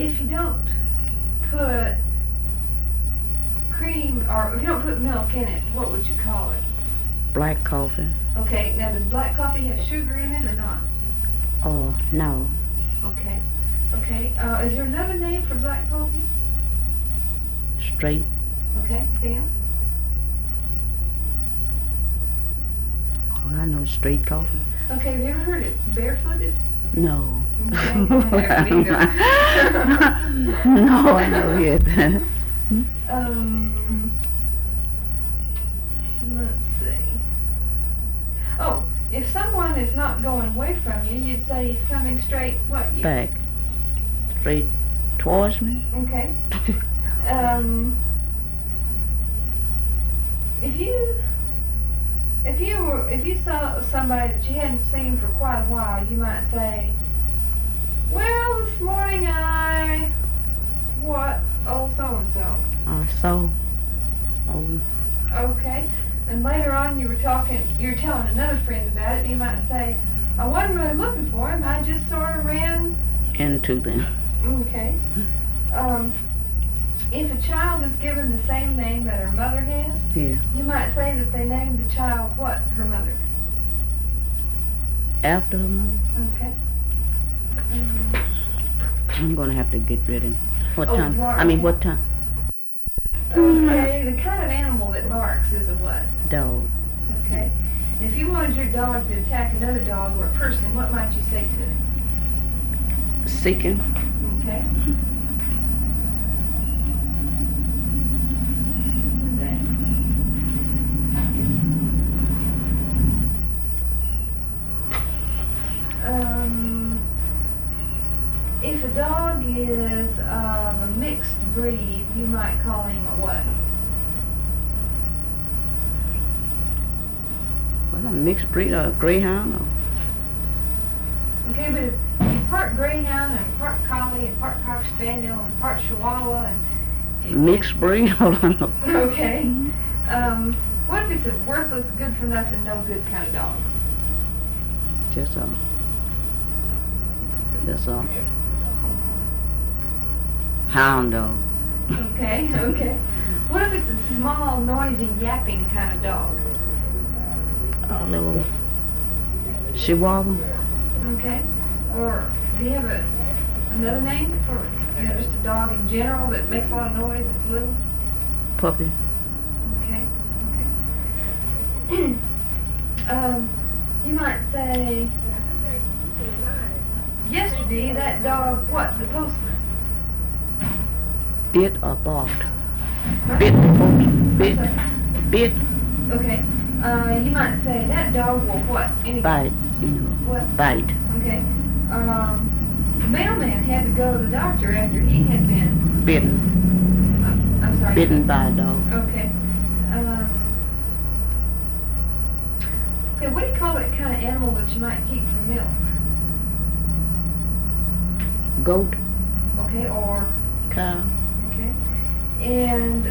if you don't put cream, or if you don't put milk in it, what would you call it? Black coffee. Okay, now does black coffee have sugar in it or not? Oh, no. Okay. Okay, is there another name for black coffee? Straight. Okay, anything else? All I know is straight coffee. Okay, have you ever heard it barefooted? No. Okay, I haven't either. No, I know yet. Let's see. Oh, if someone is not going away from you, you'd say he's coming straight, what, you? Back. Straight towards me. Okay. If you saw somebody that you hadn't seen for quite a while, you might say, well, this morning what, old so-and-so. So. Oh. Okay. And later on you were telling another friend about it, you might say, I wasn't really looking for him, I just sort of ran Into them. Okay. If a child is given the same name that her mother has, Yeah. you might say that they named the child what? Her mother. After her mother? Okay. I'm going to have to get ready. What Oh, time? you are? I mean, Okay. what time? Okay, the kind of animal that barks is a what? Dog. Okay. If you wanted your dog to attack another dog or a person, what might you say to him? Seeking. Okay. Who's that? If a dog is of a mixed breed, you might call him a what? Well, a mixed breed or a greyhound or Okay, but if you part greyhound and part collie and part cocker spaniel and part chihuahua and mixed breed. Hold on. okay. What if it's a worthless, good for nothing, no good kind of dog? Just a hound dog. Okay, okay. What if it's a small, noisy, yapping kind of dog? A little chihuahua. Okay. Or do you have another name for just a dog in general that makes a lot of noise? It's little. Puppy. Okay. Okay. You might say, yesterday that dog, what? The postman. Bit or barked. Bit the post. Bit. Bit. Okay. You might say that dog will what? Any Bite. You know. What? Bite. Okay. The mailman had to go to the doctor after he had been. Bitten. I'm sorry. Bitten by a dog. Okay. Okay. What do you call that kind of animal that you might keep for milk? Goat. Okay. Or. Cow. Okay. And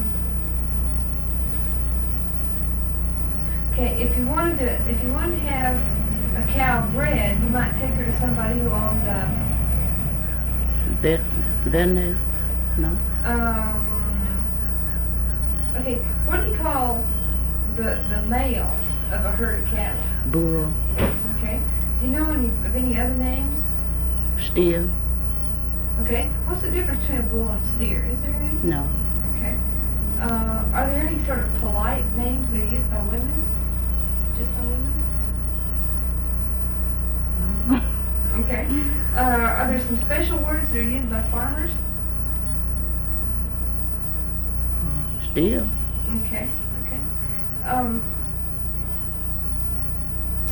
okay, if you wanted to have a cow bred, you might take her to somebody who owns a Veterinary. No. Okay, what do you call the male of a herd of cattle? Bull. Okay. Do you know any other names? Steer. Okay. What's the difference between a bull and a steer? Is there any? No. Okay. Are there any sort of polite names that are used by women? Just by women? Okay. Are there some special words that are used by farmers? Steer. Okay. Okay.